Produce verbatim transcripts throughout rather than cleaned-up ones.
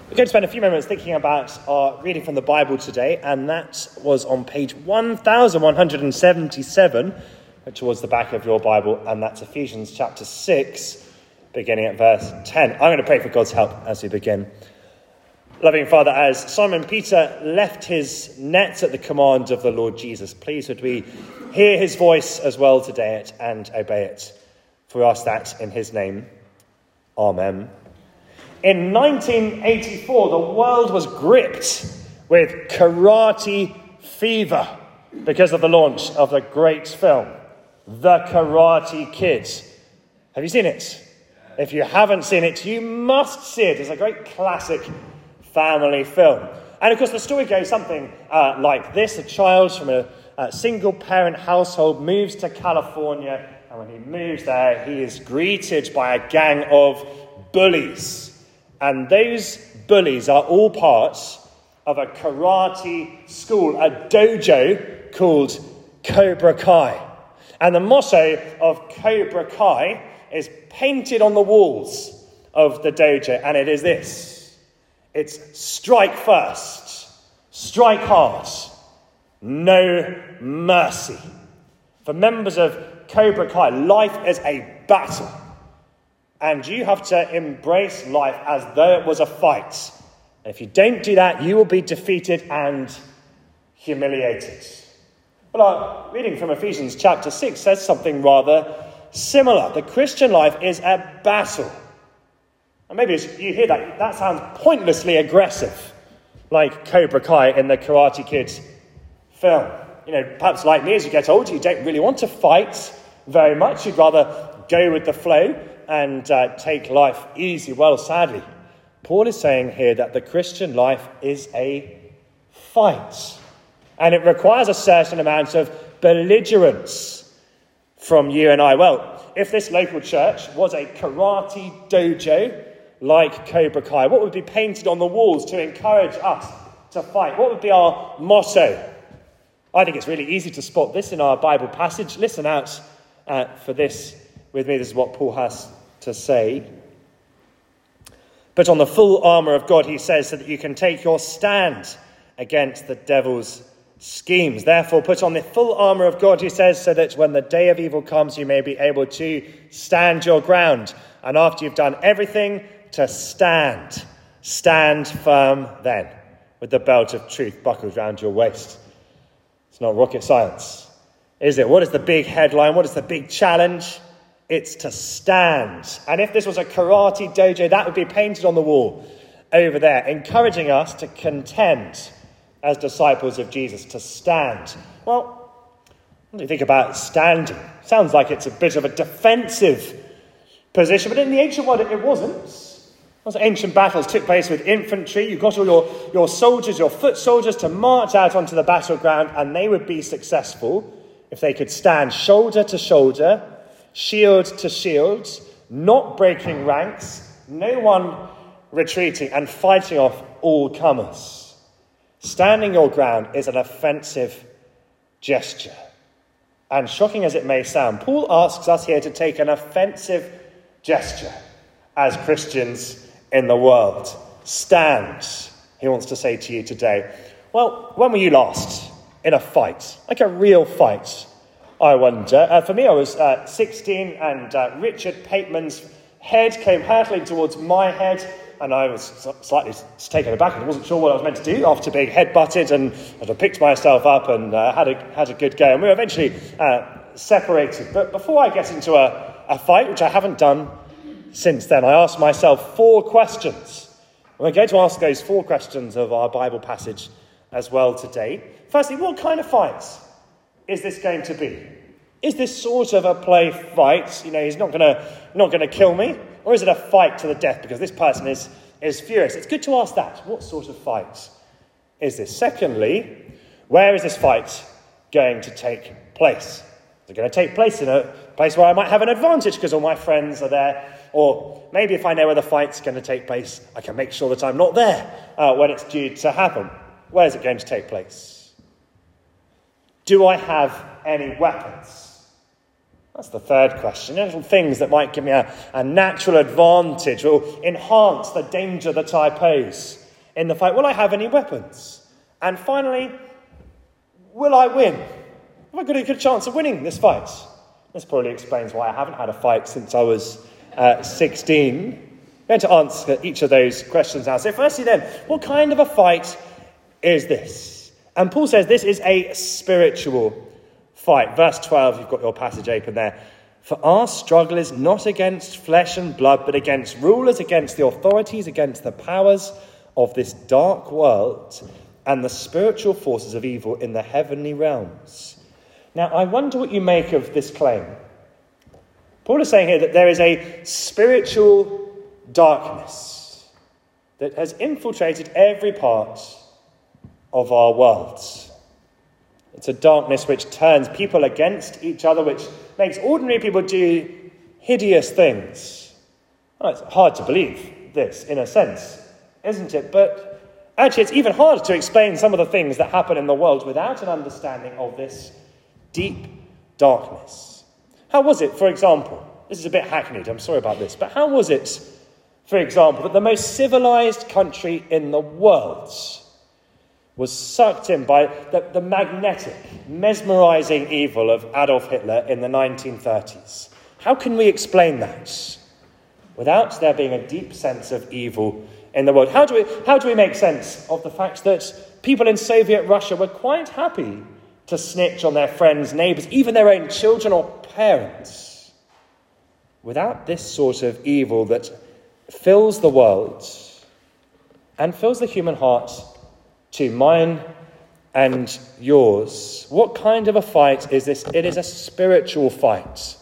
We're going to spend a few moments thinking about our reading from the Bible today, and that was on page one thousand one hundred seventy-seven, which was the back of your Bible, and that's Ephesians chapter six, beginning at verse ten. I'm going to pray for God's help as we begin. Loving Father, as Simon Peter left his nets at the command of the Lord Jesus, please would we hear his voice as well today and obey it. For we ask that in his name. Amen. In nineteen eighty-four, the world was gripped with karate fever because of the launch of the great film, The Karate Kid. Have you seen it? If you haven't seen it, you must see it. It's a great classic family film. And of course, the story goes something uh, like this. A child from a, a single-parent household moves to California, and when he moves there, he is greeted by a gang of bullies. And those bullies are all parts of a karate school, a dojo called Cobra Kai. And the motto of Cobra Kai is painted on the walls of the dojo, and it is this. It's strike first, strike hard, no mercy. For members of Cobra Kai, life is a battle. And you have to embrace life as though it was a fight. And if you don't do that, you will be defeated and humiliated. Well, our reading from Ephesians chapter six says something rather similar. The Christian life is a battle. And maybe as you hear that, that sounds pointlessly aggressive, like Cobra Kai in the Karate Kid film. You know, perhaps like me, as you get older, you don't really want to fight very much. You'd rather go with the flow and uh, take life easy. Well, sadly, Paul is saying here that the Christian life is a fight. And it requires a certain amount of belligerence from you and I. Well, if this local church was a karate dojo like Cobra Kai, what would be painted on the walls to encourage us to fight? What would be our motto? I think it's really easy to spot this in our Bible passage. Listen out uh, for this with me. This is what Paul has to say. Put on the full armour of God, he says, so that you can take your stand against the devil's schemes. Therefore, put on the full armour of God, he says, so that when the day of evil comes, you may be able to stand your ground. And after you've done everything, to stand. Stand firm then, with the belt of truth buckled round your waist. It's not rocket science, is it? What is the big headline? What is the big challenge? It's to stand. And if this was a karate dojo, that would be painted on the wall over there, encouraging us to contend as disciples of Jesus, to stand. Well, what do you think about standing? Sounds like it's a bit of a defensive position, but in the ancient world, it wasn't. Those ancient battles took place with infantry. You got all your, your soldiers, your foot soldiers, to march out onto the battleground, and they would be successful if they could stand shoulder to shoulder, shield to shield, not breaking ranks, no one retreating, and fighting off all comers. Standing your ground is an offensive gesture. And shocking as it may sound, Paul asks us here to take an offensive gesture as Christians in the world. Stand, he wants to say to you today. Well, when were you last in a fight? Like a real fight, I wonder. Uh, for me, I was uh, sixteen, and uh, Richard Pateman's head came hurtling towards my head, and I was slightly taken aback. I wasn't sure what I was meant to do after being head-butted, and I picked myself up and uh, had a had a good go. And we were eventually uh, separated. But before I get into a, a fight, which I haven't done since then, I asked myself four questions. We're going to ask those four questions of our Bible passage as well today. Firstly, what kind of fight is this going to be? Is this sort of a play fight? You know, he's not going to not going to kill me. Or is it a fight to the death because this person is, is furious? It's good to ask that. What sort of fight is this? Secondly, where is this fight going to take place? Is it going to take place in a place where I might have an advantage because all my friends are there? Or maybe if I know where the fight's going to take place, I can make sure that I'm not there uh, when it's due to happen. Where is it going to take place? Do I have any weapons? That's the third question. Little things that might give me a, a natural advantage, will enhance the danger that I pose in the fight. Will I have any weapons? And finally, will I win? Have I got a good chance of winning this fight? This probably explains why I haven't had a fight since I was uh, sixteen. I'm going to answer each of those questions now. So firstly then, what kind of a fight is this? And Paul says this is a spiritual fight. Verse twelve, you've got your passage open there. For our struggle is not against flesh and blood, but against rulers, against the authorities, against the powers of this dark world, and the spiritual forces of evil in the heavenly realms. Now, I wonder what you make of this claim. Paul is saying here that there is a spiritual darkness that has infiltrated every part of our world. It's a darkness which turns people against each other, which makes ordinary people do hideous things. Well, it's hard to believe this, in a sense, isn't it? But actually, it's even harder to explain some of the things that happen in the world without an understanding of this deep darkness. How was it, for example, this is a bit hackneyed, I'm sorry about this, but how was it, for example, that the most civilized country in the world was sucked in by the, the magnetic, mesmerizing evil of Adolf Hitler in the nineteen thirties? How can we explain that without there being a deep sense of evil in the world? How do we, how do we make sense of the fact that people in Soviet Russia were quite happy to snitch on their friends, neighbours, even their own children or parents, without this sort of evil that fills the world and fills the human heart to mine and yours? What kind of a fight is this? It is a spiritual fight.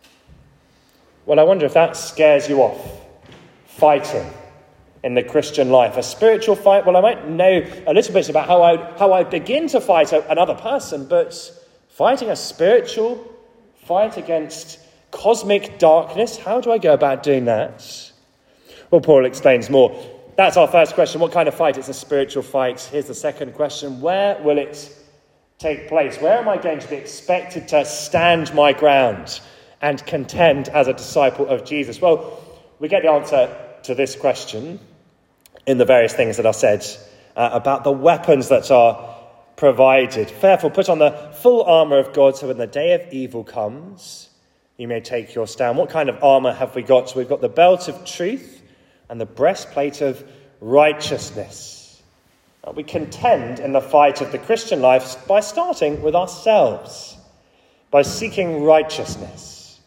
Well, I wonder if that scares you off, fighting in the Christian life. A spiritual fight, well, I might know a little bit about how I how I begin to fight another person, but fighting a spiritual fight against cosmic darkness, how do I go about doing that? Well, Paul explains more. That's our first question. What kind of fight? It's a spiritual fight. Here's the second question. Where will it take place? Where am I going to be expected to stand my ground and contend as a disciple of Jesus? Well, we get the answer to this question in the various things that are said uh, about the weapons that are provided. Therefore, put on the full armour of God, so when the day of evil comes, you may take your stand. What kind of armour have we got? So we've got the belt of truth and the breastplate of righteousness. Uh, we contend in the fight of the Christian life by starting with ourselves, by seeking righteousness,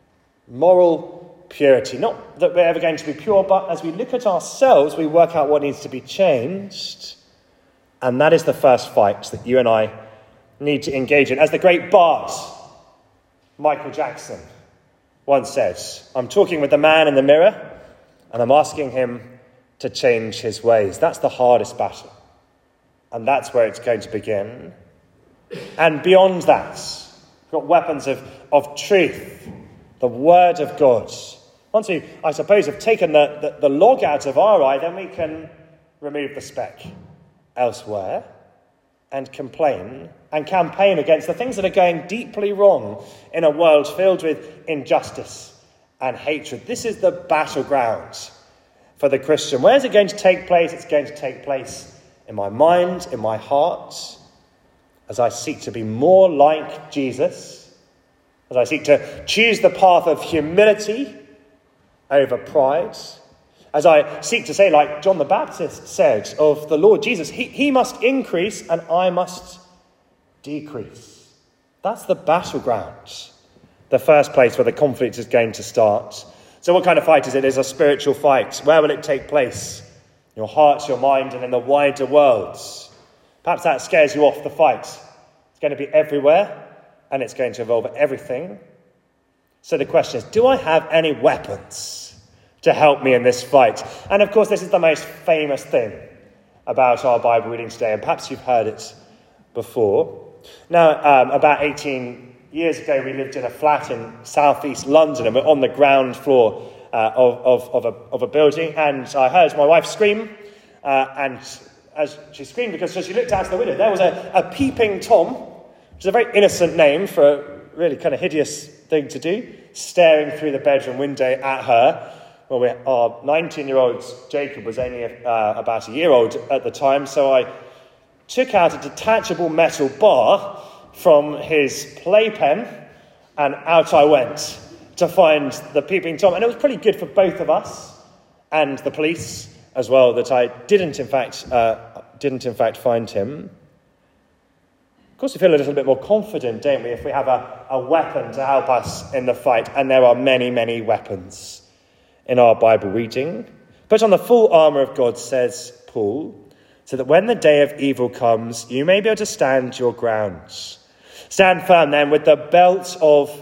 moral purity. Not that we're ever going to be pure, but as we look at ourselves, we work out what needs to be changed. And that is the first fight that you and I need to engage in. As the great bard, Michael Jackson, once said, I'm talking with the man in the mirror, and I'm asking him to change his ways. That's the hardest battle. And that's where it's going to begin. And beyond that, we've got weapons of, of truth, the word of God. Once we, I suppose, have taken the, the, the log out of our eye, then we can remove the speck elsewhere and complain and campaign against the things that are going deeply wrong in a world filled with injustice and hatred. This is the battleground for the Christian. Where is it going to take place? It's going to take place in my mind, in my heart, as I seek to be more like Jesus, as I seek to choose the path of humility over pride, as I seek to say, like John the Baptist said of the Lord Jesus, he, he must increase and I must decrease. That's the battleground, the first place where the conflict is going to start. So what kind of fight is it? It is a spiritual fight. Where will it take place? Your heart, your mind, and in the wider world. Perhaps that scares you off the fight. It's going to be everywhere, and it's going to involve everything. So the question is, do I have any weapons to help me in this fight? And of course, this is the most famous thing about our Bible reading today, and perhaps you've heard it before. Now, um, about eighteen years ago, we lived in a flat in southeast London, and we're on the ground floor uh, of, of, of, a, of a building, and I heard my wife scream, uh, and as she screamed, because as she looked out the window, there was a, a peeping Tom, which is a very innocent name for a really kind of hideous thing to do, staring through the bedroom window at her. Well, we, our nineteen-year-old Jacob was only uh, about a year old at the time, so I took out a detachable metal bar from his playpen, and out I went to find the peeping Tom. And it was pretty good for both of us and the police as well that I didn't, in fact, uh, didn't in fact find him. Of course, we feel a little bit more confident, don't we, if we have a, a weapon to help us in the fight. And there are many, many weapons in our Bible reading. Put on the full armour of God, says Paul, so that when the day of evil comes, you may be able to stand your ground. Stand firm then with the belt of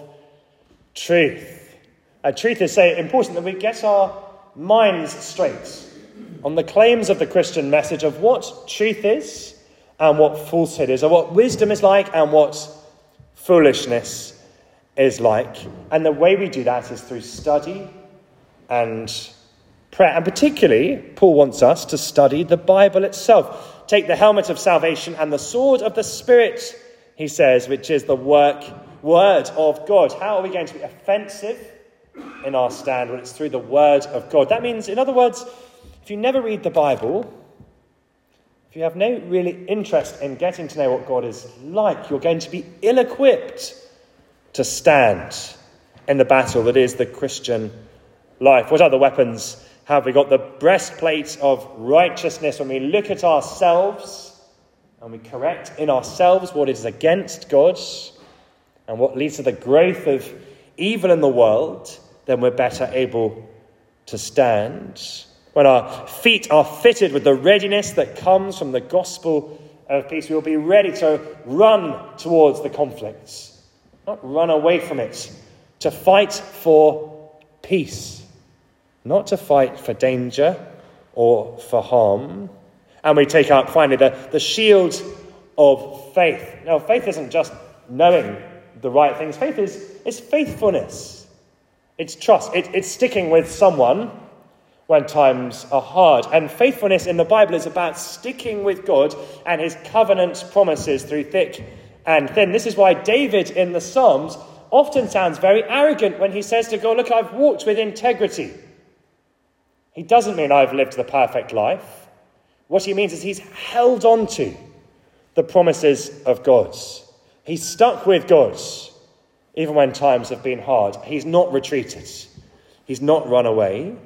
truth. Uh, truth is so important that we get our minds straight on the claims of the Christian message of what truth is and what falsehood is, or what wisdom is like and what foolishness is like. And the way we do that is through study and prayer. And particularly, Paul wants us to study the Bible itself. Take the helmet of salvation and the sword of the Spirit, he says, which is the work, word of God. How are we going to be offensive in our stand? Well, it's through the word of God. That means, in other words, if you never read the Bible, if you have no really interest in getting to know what God is like, you're going to be ill-equipped to stand in the battle that is the Christian life. What other weapons have we got? The breastplate of righteousness, when we look at ourselves and we correct in ourselves what is against God and what leads to the growth of evil in the world, then we're better able to stand. When our feet are fitted with the readiness that comes from the gospel of peace, we will be ready to run towards the conflicts, not run away from it, to fight for peace, not to fight for danger or for harm. And we take out, finally, the, the shield of faith. Now, faith isn't just knowing the right things. Faith is, is faithfulness. It's trust. It, it's sticking with someone when times are hard. And faithfulness in the Bible is about sticking with God and his covenant promises through thick and thin. This is why David in the Psalms often sounds very arrogant when he says to God, look, I've walked with integrity. He doesn't mean I've lived the perfect life. What he means is he's held on to the promises of God. He's stuck with God, even when times have been hard. He's not retreated. He's not run away.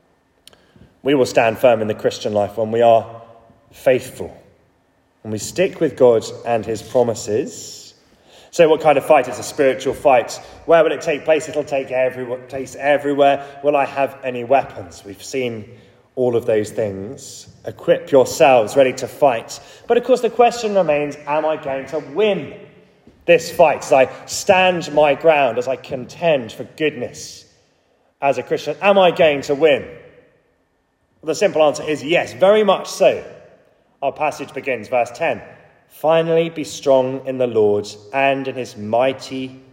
We will stand firm in the Christian life when we are faithful, when we stick with God and his promises. So what kind of fight is a spiritual fight? Where will it take place? It'll take every, place everywhere. Will I have any weapons? We've seen all of those things. Equip yourselves, ready to fight. But of course the question remains, am I going to win this fight as I stand my ground, as I contend for goodness as a Christian? Am I going to win? Well, the simple answer is yes, very much so. Our passage begins, verse ten. Finally, be strong in the Lord and in his mighty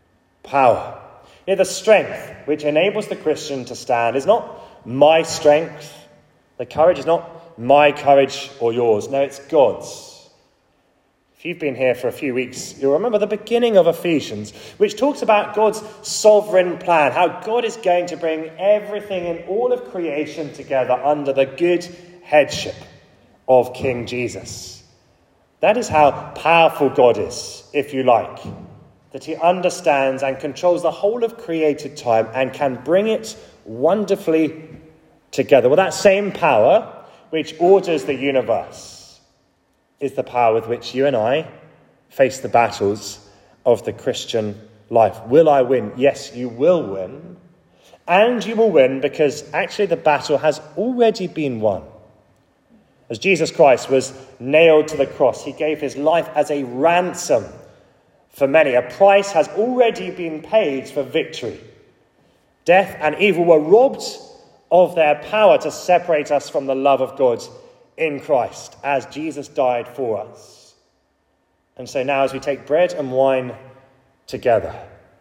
power. You know, the strength which enables the Christian to stand is not my strength. The courage is not my courage or yours. No, it's God's. If you've been here for a few weeks, you'll remember the beginning of Ephesians, which talks about God's sovereign plan, how God is going to bring everything in all of creation together under the good headship of King Jesus. That is how powerful God is, if you like, that he understands and controls the whole of created time and can bring it wonderfully together. Well, that same power which orders the universe is the power with which you and I face the battles of the Christian life. Will I win? Yes, you will win. And you will win because actually the battle has already been won. As Jesus Christ was nailed to the cross, he gave his life as a ransom for many. A price has already been paid for victory. Death and evil were robbed of their power to separate us from the love of God in Christ, as Jesus died for us. And so now as we take bread and wine together,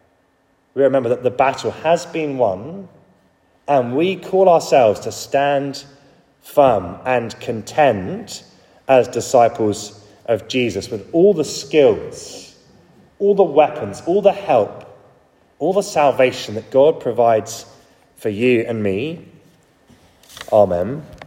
we remember that the battle has been won, and we call ourselves to stand firm and contend as disciples of Jesus with all the skills, all the weapons, all the help all the salvation that God provides for you and me. Amen.